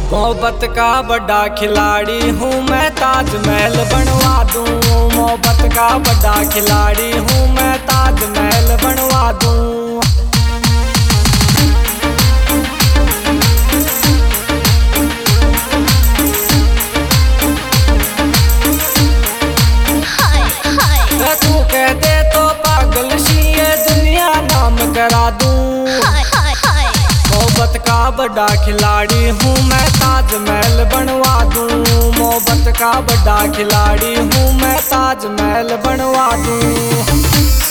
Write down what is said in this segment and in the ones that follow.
मोहब्बत का बड़ा खिलाड़ी हूँ मैं, ताजमहल बनवा दूँ। मोहब्बत का बड़ा खिलाड़ी हूँ मैं, ताजमहल बनवा दूँ। तू कह दे तो पागल सी ये दुनिया नाम करा दूँ। मोहब्बत का बड़ा खिलाड़ी हूँ मैं, ताजमहल बनवा दूँ। मोहब्बत का बड़ा खिलाड़ी हूँ मैं, ताजमहल बनवा दूँ।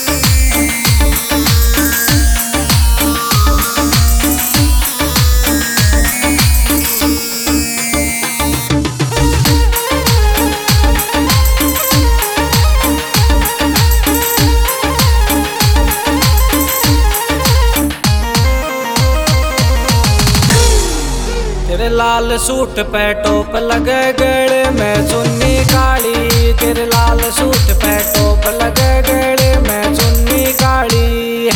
तेरे लाल सूट पे टोप लगे गले में चुन्नी काली। तेरे लाल सूट पे टोप लगे गले में चुन्नी काली।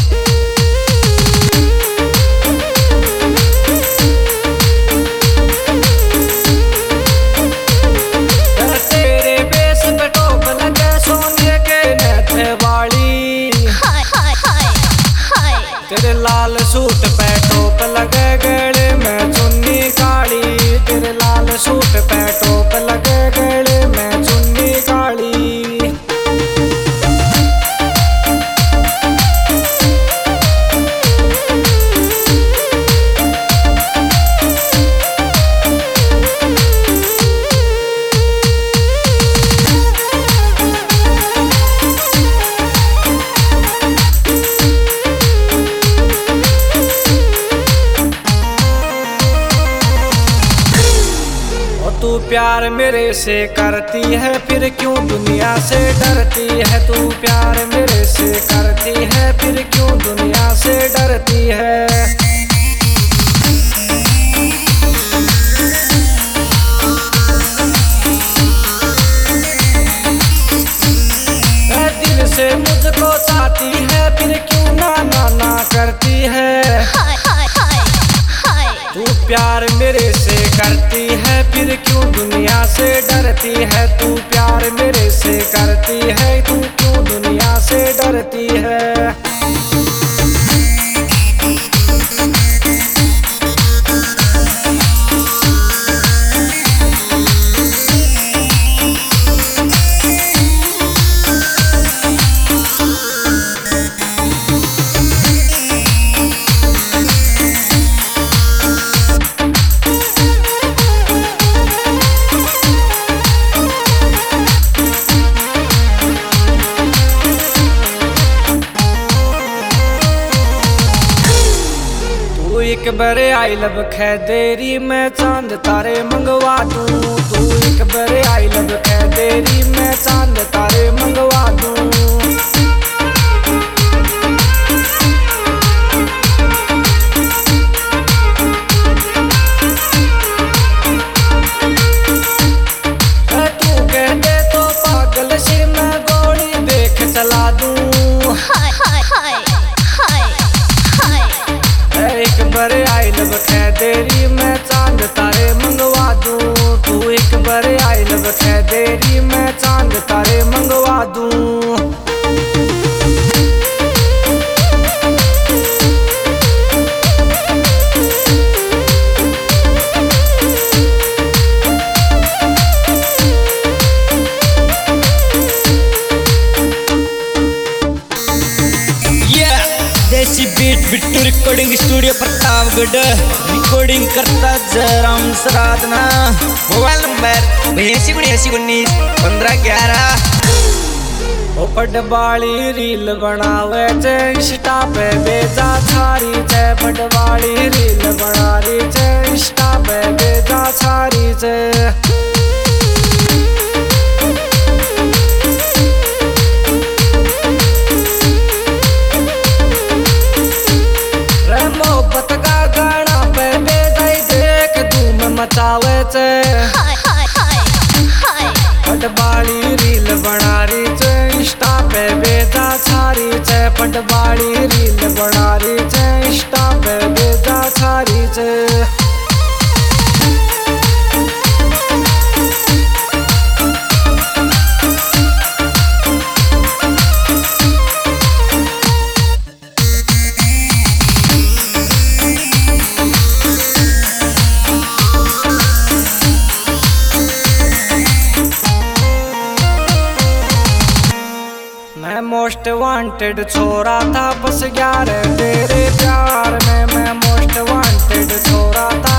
तेरे बेस पे टोप लगे सोने के नथे वाली। तेरे लाल सूट पे टोप लगे गले में चुन्नी काली। तेरे लाल सूट पे टोप लगे गले में चुन्नी काली। तू प्यार मेरे से करती है फिर क्यों दुनिया से डरती है। तू प्यार मेरे से करती है फिर क्यों दुनिया से डरती है। दिल से मुझको चाहती है फिर क्यों ना ना ना करती है। तू प्यार मेरे से करती है फिर क्यों दुनिया से डरती है। तू प्यार मेरे से करती है तू क्यों दुनिया से डरती है। एक बरे आई लब खैदेरी मैं चांद तारे मंगवा दूँ। तू एक बरे आई लब खैदेरी मैं चांद तारे मंगवा दूँ। तू कह दे तो पागल सी मैं गोली देख चला दूँ। एक बरे आई लब खैदेरी मैं चांद तारे मंगवा दूँ। तू एक बरे आई लब खैदेरी मैं चांद तारे मंगवा दूँ। देसी beat Bittu recording studio Pratapgarh. Recording करता जयराम सराधना। Mobile number 82 19 15 11। फटवाली रील बनावे चे इंस्टा पे भेजा छारी चे। फटवाली रील बना रही चे इंस्टा पे भेजा छारी चे। मोहब्बत का गाना पे बेदाई देख धूम मचावे चे। फटवाली रील बना रही चे इंस्टा पे बेजा छारी चे। फटवाली रील बना रही चे इंस्टा पे बेजा छारी चे। वांटेड छोरा था, बस 11 तेरे प्यार में मैं मोस्ट वांटेड छोरा था।